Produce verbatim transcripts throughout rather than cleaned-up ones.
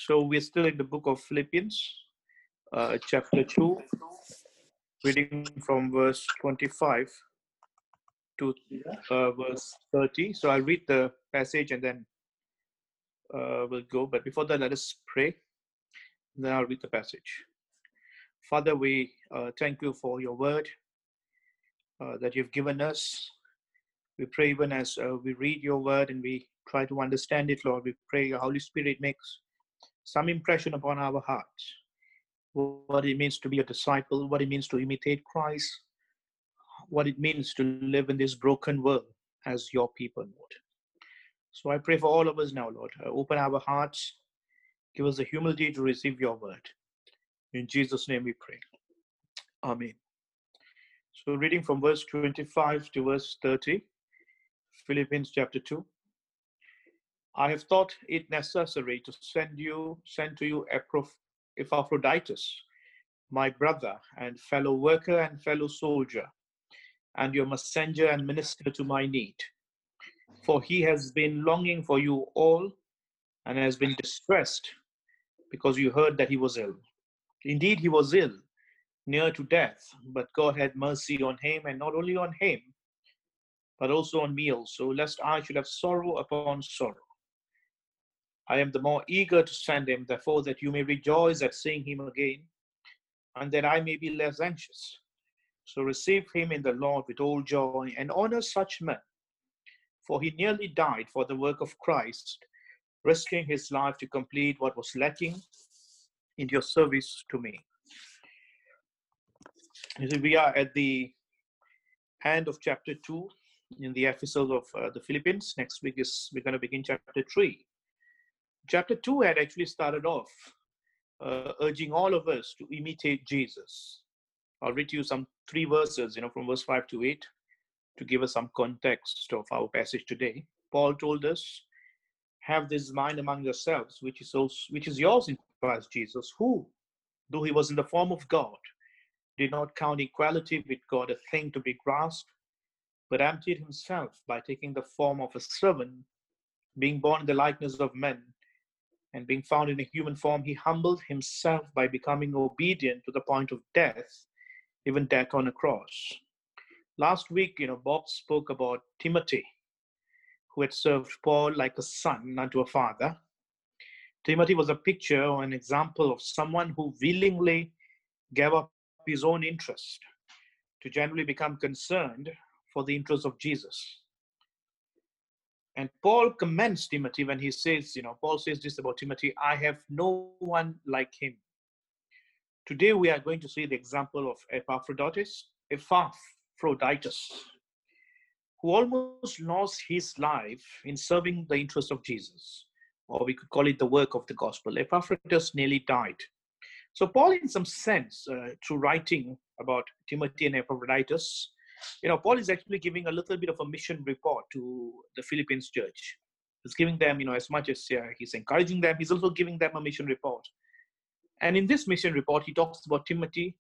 So we're still in the book of Philippians, uh, chapter two, reading from verse twenty-five to uh, verse thirty. So I'll read the passage and then uh, we'll go. But before that, let us pray. Then I'll read the passage. Father, we uh, thank you for your word uh, that you've given us. We pray even as uh, we read your word and we try to understand it, Lord, we pray your Holy Spirit makes some impression upon our hearts. What it means to be a disciple, what it means to imitate Christ, what it means to live in this broken world as your people, Lord. So I pray for all of us now, Lord. Uh, open our hearts, give us the humility to receive your word. In Jesus' name we pray. Amen. So reading from verse twenty-five to verse thirty, Philippians chapter two. I have thought it necessary to send you, send to you Epaphroditus, my brother and fellow worker and fellow soldier, and your messenger and minister to my need. For he has been longing for you all and has been distressed because you heard that he was ill. Indeed, he was ill, near to death, but God had mercy on him, and not only on him, but also on me also, lest I should have sorrow upon sorrow. I am the more eager to send him, therefore, that you may rejoice at seeing him again, and that I may be less anxious. So receive him in the Lord with all joy, and honor such men, for he nearly died for the work of Christ, risking his life to complete what was lacking in your service to me. You see, we are at the end of chapter two in the episode of uh, the Philippians. Next week is we're going to begin chapter three. Chapter two had actually started off uh, urging all of us to imitate Jesus. I'll read to you some three verses, you know, from verse five to eight, to give us some context of our passage today. Paul told us, have this mind among yourselves, which is also, which is yours in Christ Jesus, who, though he was in the form of God, did not count equality with God a thing to be grasped, but emptied himself by taking the form of a servant, being born in the likeness of men, and being found in a human form, he humbled himself by becoming obedient to the point of death, even death on a cross. Last week, you know, Bob spoke about Timothy, who had served Paul like a son unto a father. Timothy was a picture or an example of someone who willingly gave up his own interest to generally become concerned for the interest of Jesus. And Paul commends Timothy when he says, you know, Paul says this about Timothy, I have no one like him. Today we are going to see the example of Epaphroditus, Epaphroditus, who almost lost his life in serving the interest of Jesus, or we could call it the work of the gospel. Epaphroditus nearly died. So Paul, in some sense, uh, through writing about Timothy and Epaphroditus, you know, Paul is actually giving a little bit of a mission report to the Philippians church. He's giving them, you know, as much as uh, he's encouraging them, he's also giving them a mission report. And in this mission report, he talks about Timothy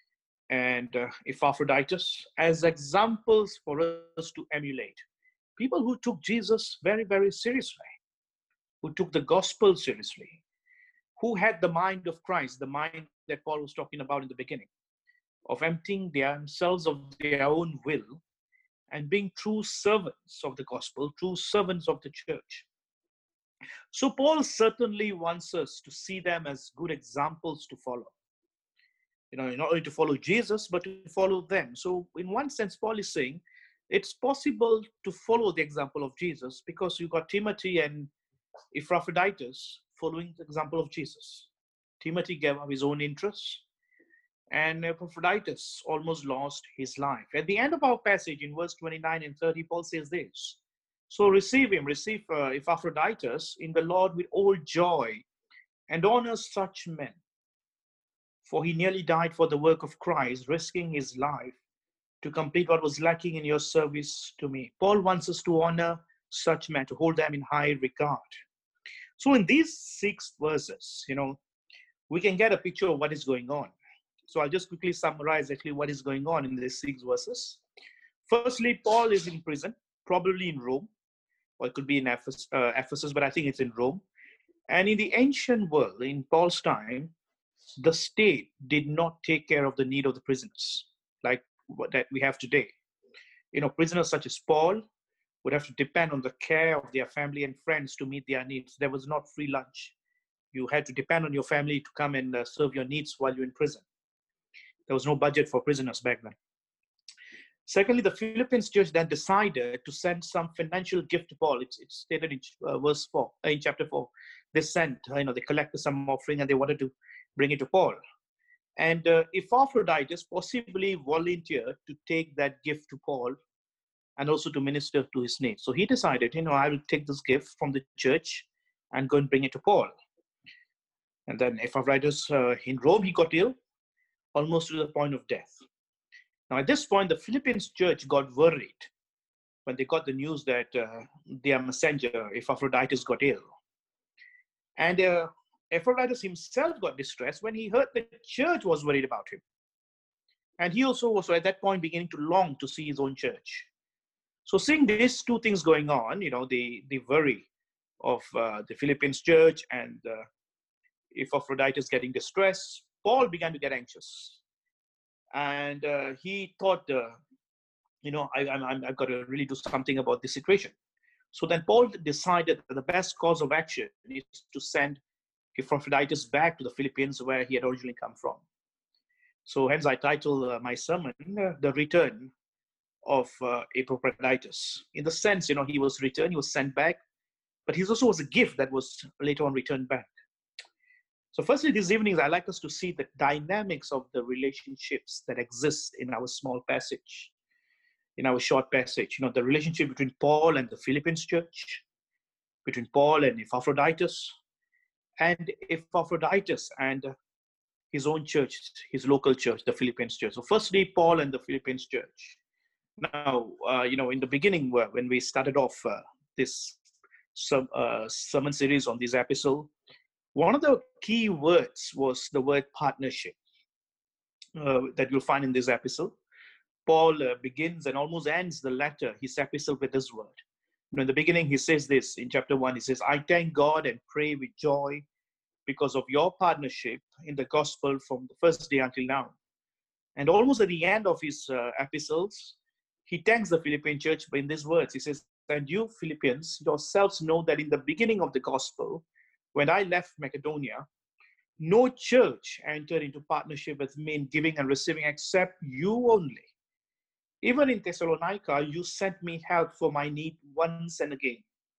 and uh, Epaphroditus as examples for us to emulate. People who took Jesus very, very seriously, who took the gospel seriously, who had the mind of Christ, the mind that Paul was talking about in the beginning, of emptying themselves of their own will and being true servants of the gospel, true servants of the church. So Paul certainly wants us to see them as good examples to follow. You know, not only to follow Jesus, but to follow them. So in one sense, Paul is saying it's possible to follow the example of Jesus because you got Timothy and Epaphroditus following the example of Jesus. Timothy gave up his own interests, and Epaphroditus almost lost his life. At the end of our passage in verse twenty-nine and thirty, Paul says this, so receive him, receive uh, Epaphroditus in the Lord with all joy, and honor such men. For he nearly died for the work of Christ, risking his life to complete what was lacking in your service to me. Paul wants us to honor such men, to hold them in high regard. So in these six verses, you know, we can get a picture of what is going on. So I'll just quickly summarize actually what is going on in these six verses. Firstly, Paul is in prison, probably in Rome, or it could be in Ephes- uh, Ephesus, but I think it's in Rome. And in the ancient world, in Paul's time, the state did not take care of the need of the prisoners like what that we have today. You know, prisoners such as Paul would have to depend on the care of their family and friends to meet their needs. There was not free lunch. You had to depend on your family to come and uh, serve your needs while you're in prison. There was no budget for prisoners back then. Secondly, the Philippines church then decided to send some financial gift to Paul. It's, it's stated in uh, verse four, uh, in chapter four. They sent, uh, you know, they collected some offering and they wanted to bring it to Paul. And uh, Epaphroditus possibly volunteered to take that gift to Paul and also to minister to his needs. So he decided, you know, I will take this gift from the church and go and bring it to Paul. And then Epaphroditus uh, in Rome, he got ill, almost to the point of death. Now, at this point, the Philippines church got worried when they got the news that uh, their messenger, Epaphroditus, got ill. And uh, Epaphroditus himself got distressed when he heard the church was worried about him. And he also was at that point beginning to long to see his own church. So seeing these two things going on, you know, the, the worry of uh, the Philippines church and uh, Epaphroditus getting distressed, Paul began to get anxious. And uh, he thought, uh, you know, I, I'm, I've got to really do something about this situation. So then Paul decided that the best course of action is to send Epaphroditus back to the Philippines where he had originally come from. So hence I title uh, my sermon, uh, The Return of uh, Epaphroditus. In the sense, you know, he was returned, he was sent back, but he also was a gift that was later on returned back. So firstly, these evenings, I'd like us to see the dynamics of the relationships that exist in our small passage, in our short passage. You know, the relationship between Paul and the Philippines church, between Paul and Epaphroditus, and Epaphroditus and his own church, his local church, the Philippines church. So firstly, Paul and the Philippines church. Now, uh, you know, in the beginning, when we started off uh, this sub, uh, sermon series on this episode, one of the key words was the word partnership uh, that you'll find in this episode. Paul uh, begins and almost ends the letter, his epistle, with this word. You know, in the beginning, he says this in chapter one. He says, I thank God and pray with joy because of your partnership in the gospel from the first day until now. And almost at the end of his uh, epistles, he thanks the Philippine church in these words. He says, and you Philippians yourselves know that in the beginning of the gospel, when I left Macedonia, no church entered into partnership with me in giving and receiving except you only. Even in Thessalonica, you sent me help for my need once and again.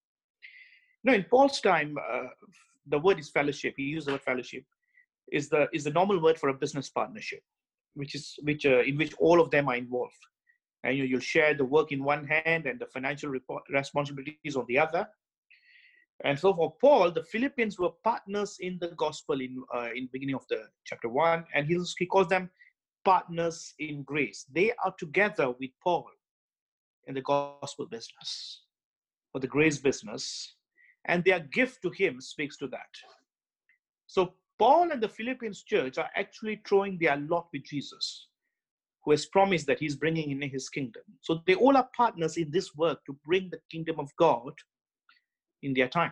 Now, in Paul's time, uh, the word is fellowship. He used the word fellowship. Is the is the normal word for a business partnership, which is which uh, in which all of them are involved. And you know, you'll share the work in one hand and the financial report, responsibilities on the other. And so for Paul, the Philippines were partners in the gospel in uh, in beginning of the chapter one, and he, he calls them partners in grace. They are together with Paul in the gospel business, or the grace business, and their gift to him speaks to that. So Paul and the Philippines church are actually throwing their lot with Jesus, who has promised that he's bringing in his kingdom. So they all are partners in this work to bring the kingdom of God in their time.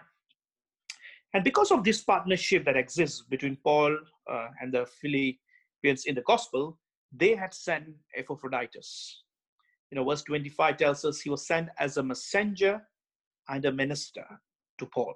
And because of this partnership that exists between Paul uh, and the Philippians in the gospel, they had sent Epaphroditus. You know, verse twenty-five tells us he was sent as a messenger and a minister to Paul.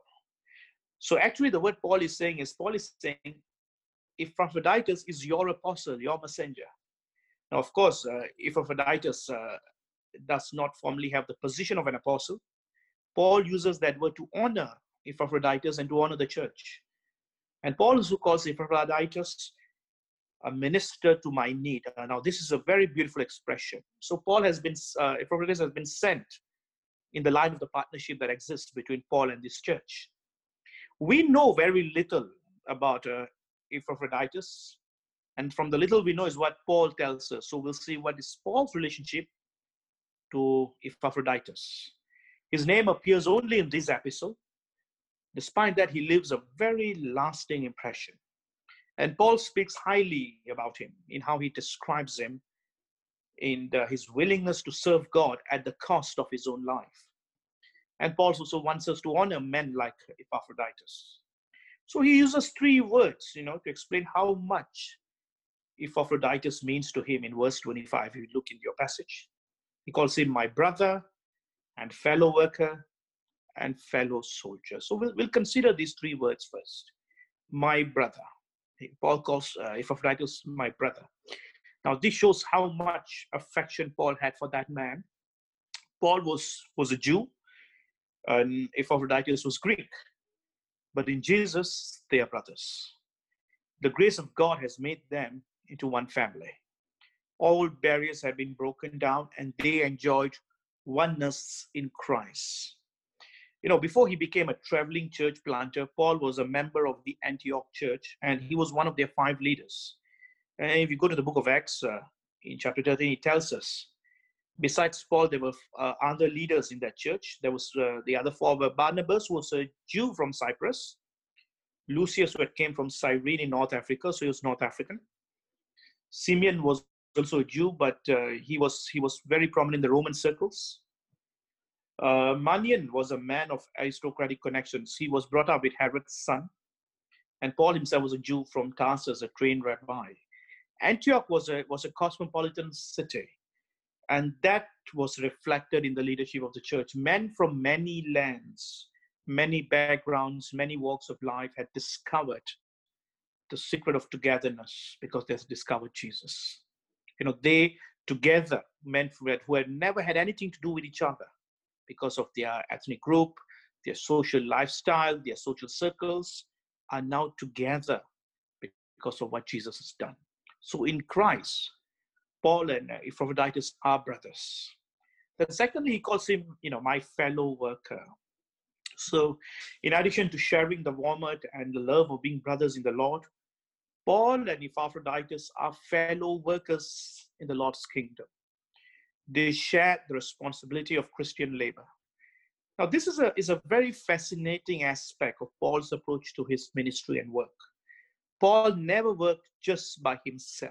So actually the word Paul is saying is, Paul is saying, Epaphroditus is your apostle, your messenger. Now, of course, uh, Epaphroditus uh, does not formally have the position of an apostle. Paul uses that word to honor Epaphroditus and to honor the church. And Paul also calls Epaphroditus a minister to my need. Uh, now, this is a very beautiful expression. So Paul has been, uh, Epaphroditus has been sent in the line of the partnership that exists between Paul and this church. We know very little about uh, Epaphroditus. And from the little we know is what Paul tells us. So we'll see what is Paul's relationship to Epaphroditus. His name appears only in this episode. Despite that, he leaves a very lasting impression. And Paul speaks highly about him in how he describes him in the, his willingness to serve God at the cost of his own life. And Paul also wants us to honor men like Epaphroditus. So he uses three words, you know, to explain how much Epaphroditus means to him in verse twenty-five. If you look in your passage, he calls him my brother and fellow worker and fellow soldier. So we'll, we'll consider these three words first. My brother. Paul calls uh, Epaphroditus my brother. Now, this shows how much affection Paul had for that man. Paul was, was a Jew, and Epaphroditus was Greek. But in Jesus, they are brothers. The grace of God has made them into one family. All barriers have been broken down, and they enjoyed oneness in Christ. You know, before he became a traveling church planter, Paul was a member of the Antioch church, and he was one of their five leaders. And if you go to the book of Acts, uh, in chapter thirteen, it tells us, besides Paul, there were uh, other leaders in that church. There was uh, the other four were Barnabas, who was a Jew from Cyprus. Lucius, who had came from Cyrene in North Africa, so he was North African. Simeon was also a Jew, but uh, he was he was very prominent in the Roman circles. Uh, Manaen was a man of aristocratic connections. He was brought up with Herod's son. And Paul himself was a Jew from Tarsus, a trained rabbi. Antioch was a, was a cosmopolitan city. And that was reflected in the leadership of the church. Men from many lands, many backgrounds, many walks of life had discovered the secret of togetherness because they had discovered Jesus. You know, they together, men who had, who had never had anything to do with each other, because of their ethnic group, their social lifestyle, their social circles, are now together because of what Jesus has done. So in Christ, Paul and Epaphroditus are brothers. Then secondly, he calls him, you know, my fellow worker. So in addition to sharing the warmth and the love of being brothers in the Lord, Paul and Epaphroditus are fellow workers in the Lord's kingdom. They share the responsibility of Christian labor. Now, this is a, is a very fascinating aspect of Paul's approach to his ministry and work. Paul never worked just by himself.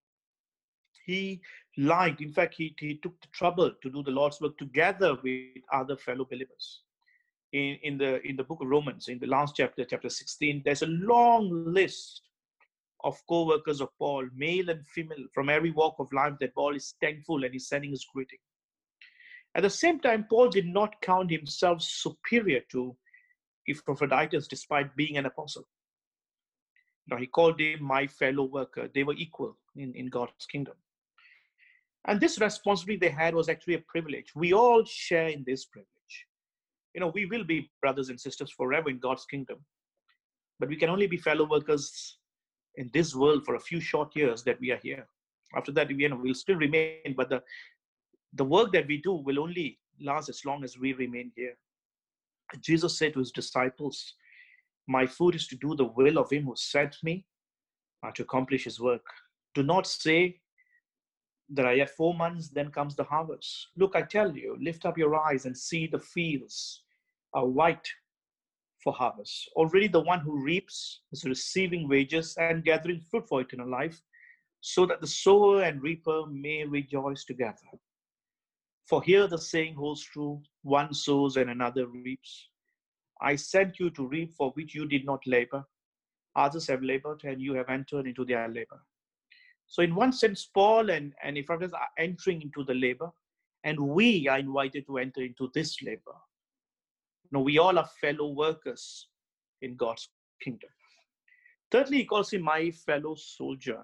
He liked, in fact, he, he took the trouble to do the Lord's work together with other fellow believers. In, in, the, in the book of Romans, in the last chapter, chapter sixteen, there's a long list of co-workers of Paul, male and female, from every walk of life, that Paul is thankful and he's sending his greeting. At the same time, Paul did not count himself superior to Epaphroditus despite being an apostle. Now, he called him my fellow worker. They were equal in, in God's kingdom. And this responsibility they had was actually a privilege. We all share in this privilege. You know, we will be brothers and sisters forever in God's kingdom, but we can only be fellow workers in this world for a few short years that we are here. After that, you know, we'll still remain, but the, the work that we do will only last as long as we remain here. Jesus said to his disciples, my food is to do the will of him who sent me, uh, to accomplish his work. Do not say that I have four months, then comes the harvest. Look, I tell you, lift up your eyes and see the fields are white for harvest. Already the one who reaps is receiving wages and gathering fruit for eternal life, so that the sower and reaper may rejoice together. For here the saying holds true, one sows and another reaps. I sent you to reap for which you did not labor. Others have labored and you have entered into their labor. So in one sense, Paul and, and Epaphroditus are entering into the labor, and we are invited to enter into this labor. No, we all are fellow workers in God's kingdom. Thirdly, he calls him my fellow soldier.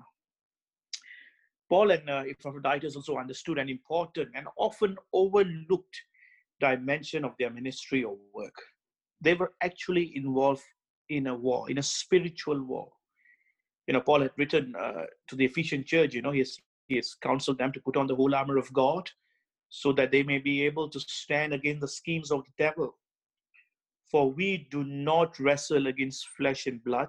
Paul and uh, Epaphroditus also understood an important and often overlooked dimension of their ministry or work. They were actually involved in a war, in a spiritual war. You know, Paul had written uh, to the Ephesian church, you know, he has, he has counseled them to put on the whole armor of God so that they may be able to stand against the schemes of the devil. For we do not wrestle against flesh and blood,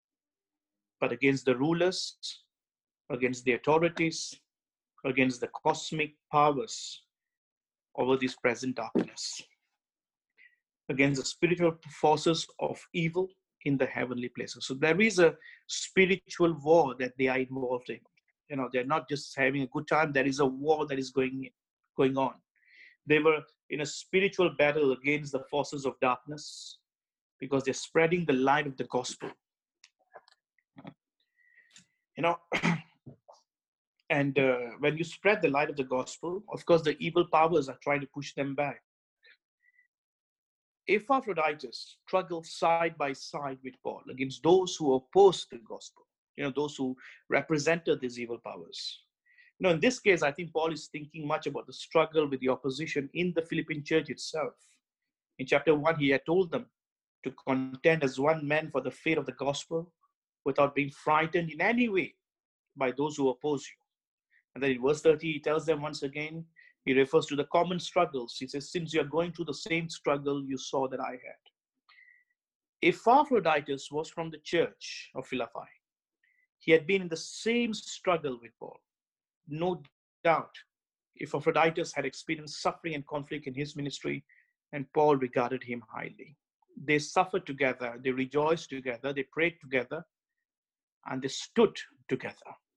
but against the rulers, against the authorities, against the cosmic powers over this present darkness, against the spiritual forces of evil in the heavenly places. So there is a spiritual war that they are involved in. You know, they're not just having a good time. There is a war that is going, going on. They were in a spiritual battle against the forces of darkness. because they're spreading the light of the gospel. You know, and uh, when you spread the light of the gospel, of course, the evil powers are trying to push them back. Epaphroditus struggled side by side with Paul against those who opposed the gospel, you know, those who represented these evil powers. You know, in this case, I think Paul is thinking much about the struggle with the opposition in the Philippian church itself. In chapter one, he had told them to contend as one man for the faith of the gospel without being frightened in any way by those who oppose you. And then in verse thirty, he tells them once again, he refers to the common struggles. He says, since you are going through the same struggle you saw that I had. Epaphroditus was from the church of Philippi. He had been in the same struggle with Paul. No doubt, Epaphroditus had experienced suffering and conflict in his ministry, and Paul regarded him highly. They suffered together, they rejoiced together, they prayed together, and they stood together.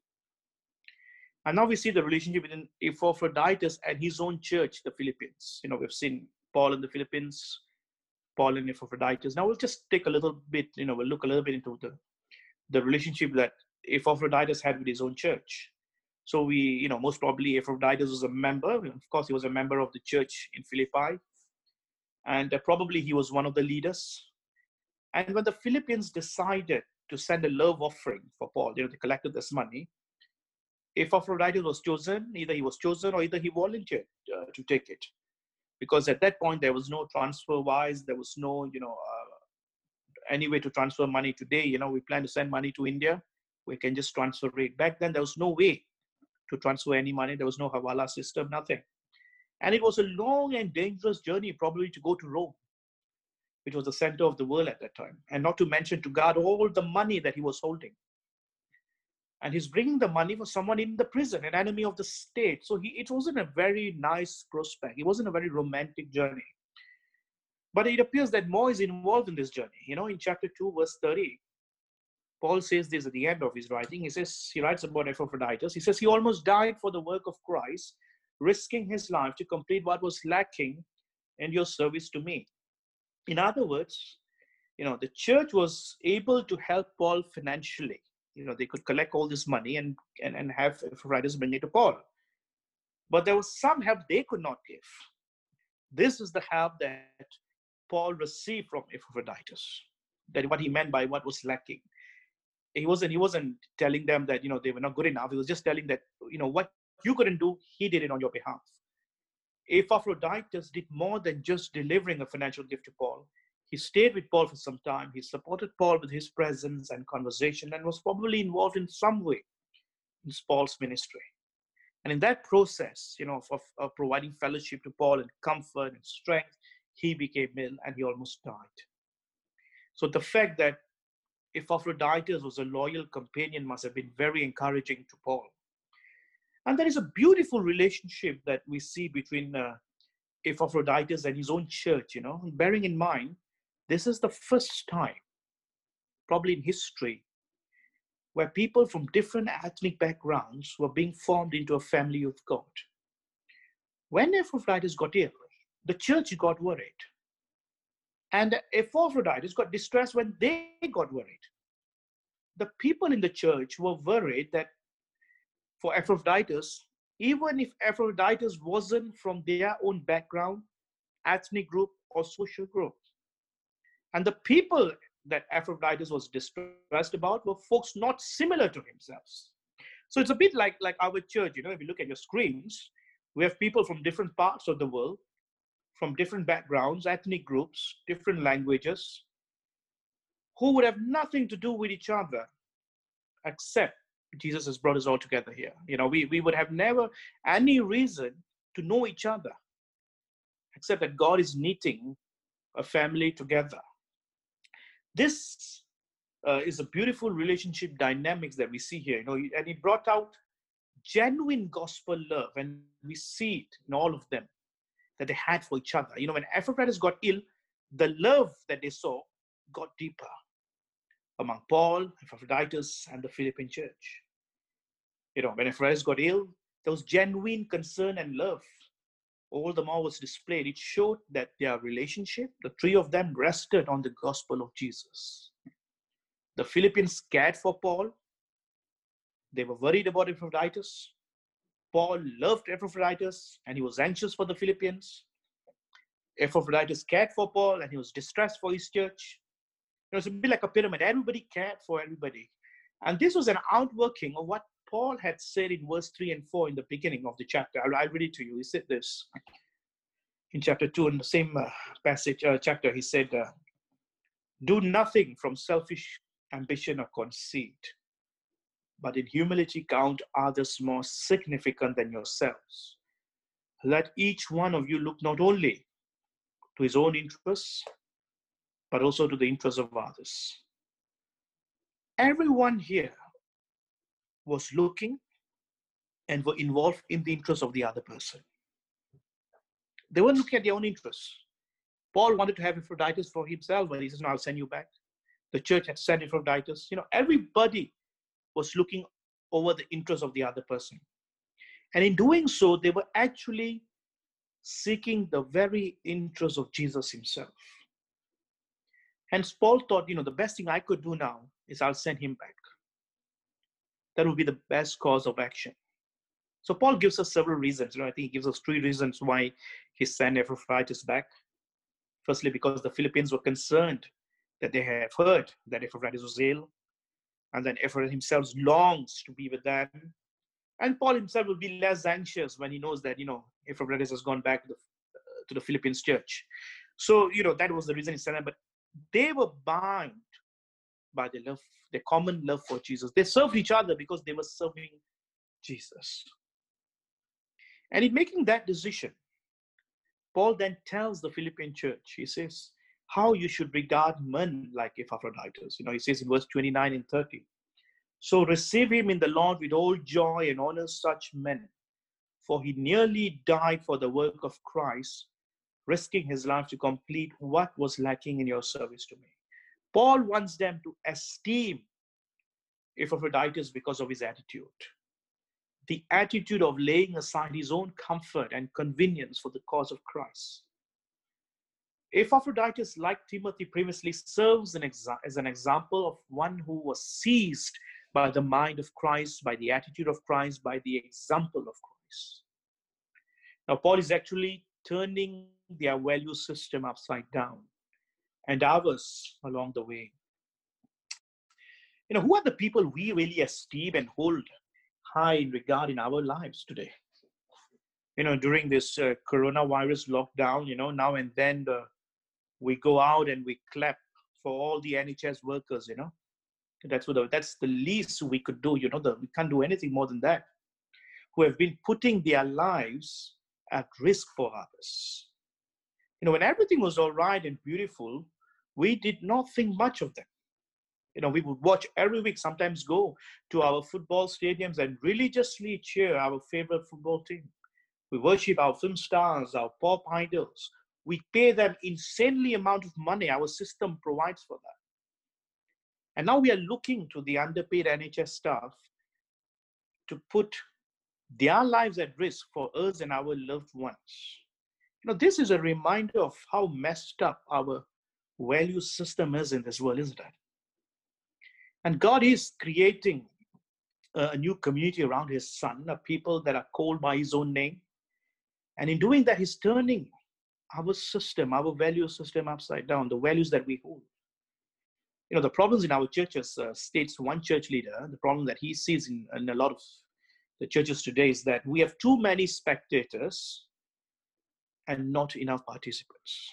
And now we see the relationship between Epaphroditus and his own church, the Philippians. You know, we've seen Paul in the Philippines, Paul and Epaphroditus. Now we'll just take a little bit, you know, we'll look a little bit into the, the relationship that Epaphroditus had with his own church. So we, you know, most probably Epaphroditus was a member. Of course, he was a member of the church in Philippi. And uh, probably he was one of the leaders. And when the Philippians decided to send a love offering for Paul, you know, they collected this money. Epaphroditus was chosen, either he was chosen or either he volunteered uh, to take it. Because at that point, there was no transfer wise, there was no, you know, uh, any way to transfer money today. You know, we plan to send money to India, we can just transfer it. Back then, there was no way to transfer any money. There was no Hawala system, nothing. And it was a long and dangerous journey, probably to go to Rome, which was the center of the world at that time. And not to mention to guard all the money that he was holding. And he's bringing the money for someone in the prison, an enemy of the state. So he, it wasn't a very nice prospect. It wasn't a very romantic journey. But it appears that more is involved in this journey. You know, in chapter two, verse thirty, Paul says this at the end of his writing. He says, he writes about Epaphroditus. He says, he almost died for the work of Christ, risking his life to complete what was lacking in your service to me. In other words, you know, the church was able to help Paul financially. You know, they could collect all this money and, and, and have Epaphroditus bring it to Paul. But there was some help they could not give. This is the help that Paul received from Epaphroditus. That what he meant by what was lacking. He wasn't, he wasn't telling them that, you know, they were not good enough. He was just telling that, you know, what you couldn't do, he did it on your behalf. Epaphroditus did more than just delivering a financial gift to Paul. He stayed with Paul for some time. He supported Paul with his presence and conversation and was probably involved in some way in Paul's ministry. And in that process, you know, of, of, of providing fellowship to Paul and comfort and strength, he became ill and he almost died. So the fact that Epaphroditus was a loyal companion must have been very encouraging to Paul. And there is a beautiful relationship that we see between uh, Epaphroditus and his own church, you know, bearing in mind, this is the first time, probably in history, where people from different ethnic backgrounds were being formed into a family of God. When Epaphroditus got ill, the church got worried. And Epaphroditus got distressed when they got worried. The people in the church were worried that for Epaphroditus, even if Epaphroditus wasn't from their own background, ethnic group, or social group. And the people that Epaphroditus was distressed about were folks not similar to himself. So it's a bit like, like our church, you know, if you look at your screens, we have people from different parts of the world, from different backgrounds, ethnic groups, different languages, who would have nothing to do with each other, except Jesus has brought us all together here. You know, we, we would have never any reason to know each other, except that God is knitting a family together. This uh, is a beautiful relationship dynamics that we see here, you know, and he brought out genuine gospel love, and we see it in all of them that they had for each other. You know, when Epaphroditus got ill, the love that they saw got deeper among Paul, Epaphroditus, and the Philippian church. You know, when Epaphroditus got ill, there was genuine concern and love all the more was displayed, it showed that their relationship, the three of them, rested on the gospel of Jesus. The Philippians cared for Paul. They were worried about Epaphroditus. Paul loved Epaphroditus and he was anxious for the Philippians. Epaphroditus cared for Paul and he was distressed for his church. It was a bit like a pyramid. Everybody cared for everybody. And this was an outworking of what Paul had said in verse three and four in the beginning of the chapter. I'll, I'll read it to you. He said this in chapter two, in the same uh, passage, uh, chapter. He said, uh, do nothing from selfish ambition or conceit, but in humility count others more significant than yourselves. Let each one of you look not only to his own interests, but also to the interests of others. Everyone here was looking and were involved in the interests of the other person. They weren't looking at their own interests. Paul wanted to have Epaphroditus for himself, but he says, no, I'll send you back. The church had sent Epaphroditus. You know, everybody was looking over the interests of the other person. And in doing so, they were actually seeking the very interests of Jesus himself. Hence, Paul thought, you know, the best thing I could do now is I'll send him back. That would be the best course of action. So Paul gives us several reasons. You know, I think he gives us three reasons why he sent Epaphroditus back. Firstly, because the Philippians were concerned that they have heard that Epaphroditus was ill, and then Epaphroditus himself longs to be with them. And Paul himself will be less anxious when he knows that, you know, Epaphroditus has gone back to the, uh, to the Philippians church. So, you know, that was the reason he sent them. But they were bound by the love, the common love for Jesus. They served each other because they were serving Jesus. And in making that decision, Paul then tells the Philippian church, he says, how you should regard men like Epaphroditus. You know, he says in verse twenty-nine and thirty, so receive him in the Lord with all joy and honor such men, for he nearly died for the work of Christ, risking his life to complete what was lacking in your service to me. Paul wants them to esteem Epaphroditus because of his attitude. The attitude of laying aside his own comfort and convenience for the cause of Christ. Epaphroditus, like Timothy previously, serves an exa- as an example of one who was seized by the mind of Christ, by the attitude of Christ, by the example of Christ. Now, Paul is actually turning their value system upside down, and ours along the way. You know, who are the people we really esteem and hold high in regard in our lives today? You know, during this uh, coronavirus lockdown, you know, now and then the, we go out and we clap for all the N H S workers, you know. That's what the, that's the least we could do, you know, the, we can't do anything more than that. Who have been putting their lives at risk for others. You know, when everything was all right and beautiful, we did not think much of them. You know, we would watch every week, sometimes go to our football stadiums and religiously cheer our favorite football team. We worship our film stars, our pop idols. We pay them insanely amount of money. Our system provides for that. And now we are looking to the underpaid N H S staff to put their lives at risk for us and our loved ones. You know, this is a reminder of how messed up our value system is in this world, isn't it? And God is creating a new community around his son, a people that are called by his own name. And in doing that, he's turning our system, our value system upside down, the values that we hold. You know, the problems in our churches, uh, states one church leader, the problem that he sees in, in a lot of the churches today is that we have too many spectators and not enough participants.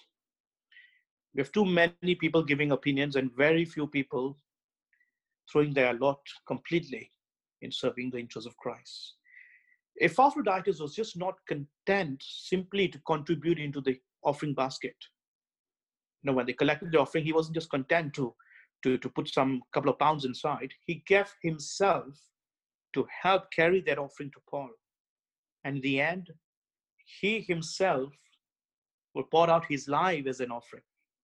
We have too many people giving opinions and very few people throwing their lot completely in serving the interests of Christ. Epaphroditus was just not content simply to contribute into the offering basket. You know, when they collected the offering, he wasn't just content to, to, to put some couple of pounds inside. He gave himself to help carry that offering to Paul. And in the end, he himself will pour out his life as an offering.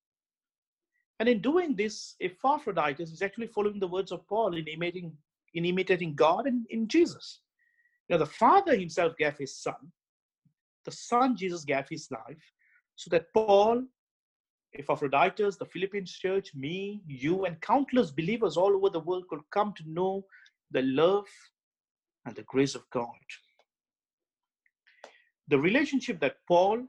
And in doing this, Epaphroditus is actually following the words of Paul in imitating, in imitating God and in Jesus. You know, the Father himself gave his son. the Son Jesus gave his life so that Paul, Epaphroditus, the Philippines church, me, you, and countless believers all over the world could come to know the love and the grace of God. The relationship that Paul,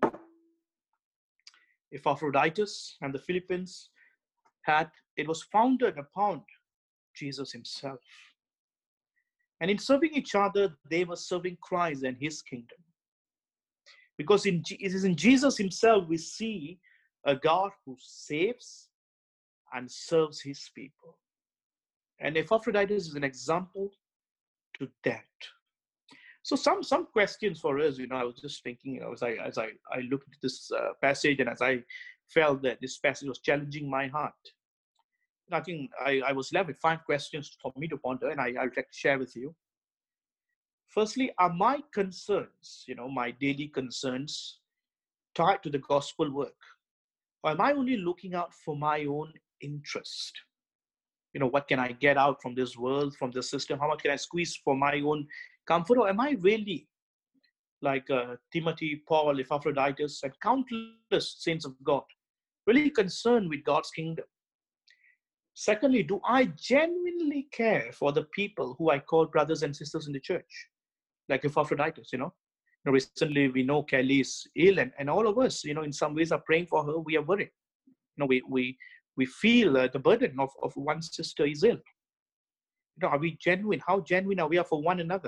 Epaphroditus, and the Philippines had, it was founded upon Jesus himself. And in serving each other, they were serving Christ and his kingdom. Because in, it is in Jesus himself we see a God who saves and serves his people. And Epaphroditus is an example to that. So some some questions for us, you know, I was just thinking, you know, as I as I, I looked at this uh, passage and as I felt that this passage was challenging my heart. I think I, I was left with five questions for me to ponder, and I, I'd like to share with you. Firstly, are my concerns, you know, my daily concerns tied to the gospel work? Or am I only looking out for my own interest? You know, what can I get out from this world, from this system? How much can I squeeze for my own comfort? Or am I really like uh, Timothy, Paul, Epaphroditus, and countless saints of God, really concerned with God's kingdom? Secondly, do I genuinely care for the people who I call brothers and sisters in the church? Like Epaphroditus, you know. You know, recently we know Kelly is ill, and, and all of us, you know, in some ways are praying for her. We are worried. You know, we we we feel uh, the burden of, of one sister is ill. You know, are we genuine? How genuine are we for one another?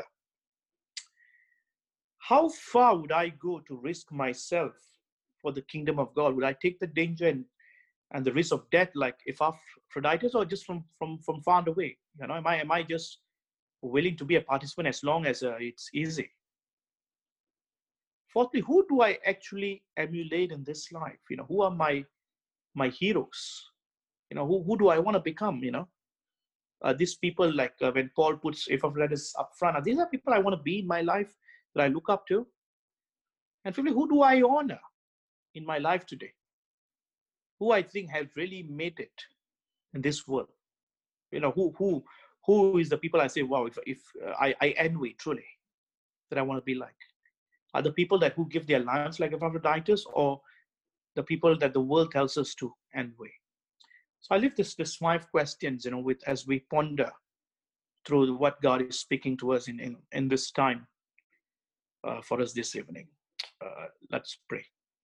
How far would I go to risk myself for the kingdom of God? Would I take the danger and, and the risk of death like Epaphroditus, or just from, from, from far away? You know, am I am I just willing to be a participant as long as uh, it's easy? Fourthly, who do I actually emulate in this life? You know, who are my my heroes? You know, who, who do I want to become? You know, uh, these people, like uh, when Paul puts Epaphroditus up front, these are people I want to be in my life, that I look up to. And fifthly, who do I honor in my life today? Who I think have really made it in this world? You know, who who who is the people I say, wow, if if uh, I, I envy truly, that I want to be like? Are the people that who give their lives like Epaphroditus, or the people that the world tells us to envy? So I leave this this five questions, you know, with as we ponder through what God is speaking to us in in, in this time uh, for us this evening. Uh, let's pray.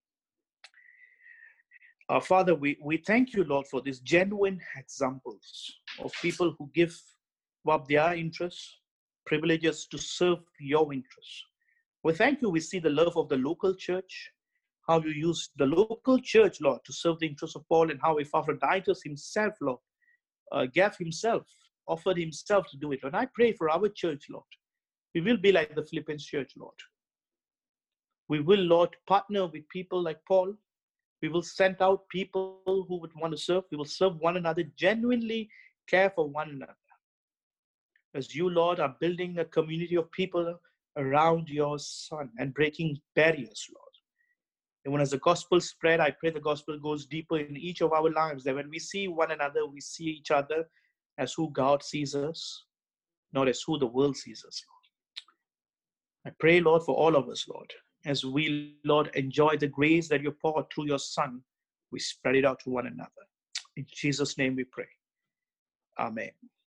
Uh, Father, we, we thank you, Lord, for these genuine examples of people who give up their interests, privileges to serve your interests. We thank you. We see the love of the local church, how you use the local church, Lord, to serve the interests of Paul, and how Epaphroditus himself, Lord, uh, gave himself, offered himself to do it. And I pray for our church, Lord. We will be like the Philippines church, Lord. We will, Lord, partner with people like Paul. We will send out people who would want to serve. We will serve one another, genuinely care for one another. As you, Lord, are building a community of people around your Son and breaking barriers, Lord. And when as the gospel spread, I pray the gospel goes deeper in each of our lives, that when we see one another, we see each other as who God sees us, not as who the world sees us, Lord. I pray, Lord, for all of us, Lord, as we, Lord, enjoy the grace that you poured through your Son, we spread it out to one another. In Jesus' name we pray. Amen.